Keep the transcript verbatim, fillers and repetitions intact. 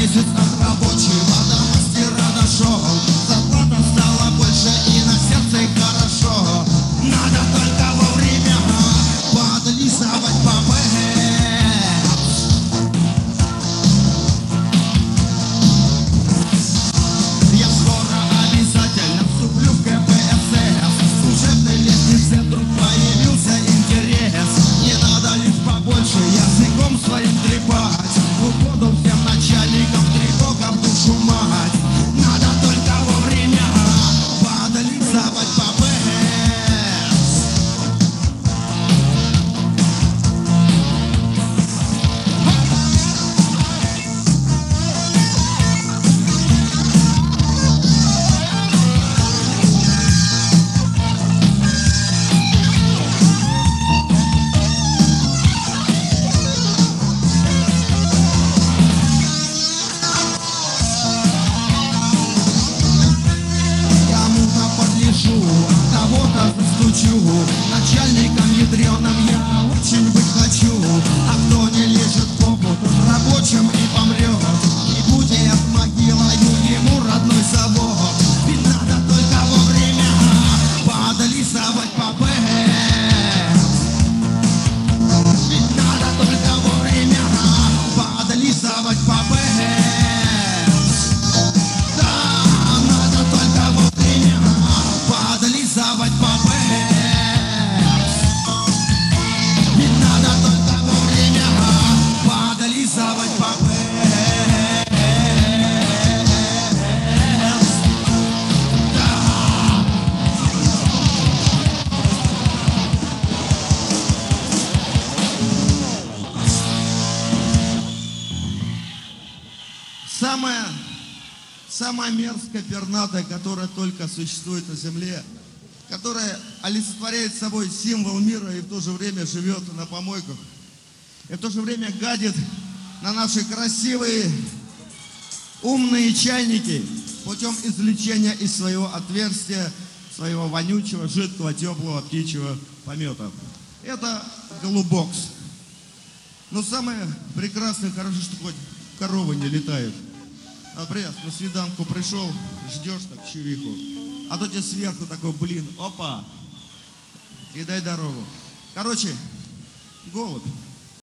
месяц от рабочего до мастера дошел. Зарплата стала больше и на сердце хорошо. Надо только вовремя подлизывать по ПЭС. Я скоро обязательно вступлю в КПСС. В служебной лестнице вдруг появился интерес. Не надо лишь побольше языком своим трепать. Угоду всем начальникам тревога в душу мать. Надо только вовремя подлизывать по ПЭС. Кого-то застучу, начальником ядреным я очень быть хочу. А кто не лежит в попу, тот рабочим и помрет. И будет могилою ему родной завод. Ведь надо только вовремя подлизывать по ПЭС. Ведь надо только вовремя подлизывать по ПЭС. Да, надо только вовремя подлизывать по ПЭС. Ведь надо только вовремя подлизывать по ПЭС. Да. Самое Самая мерзкая пернатая, которая только существует на земле, которая олицетворяет собой символ мира и в то же время живет на помойках, и в то же время гадит на наши красивые, умные чайники путем извлечения из своего отверстия, своего вонючего, жидкого, теплого птичьего помета. Это голубокс. Но самое прекрасное, хорошо, что хоть коровы не летают. Например, на свиданку пришел, ждешь так чувиху, а то тебе сверху такой, блин, опа, и дай дорогу. Короче, голубь.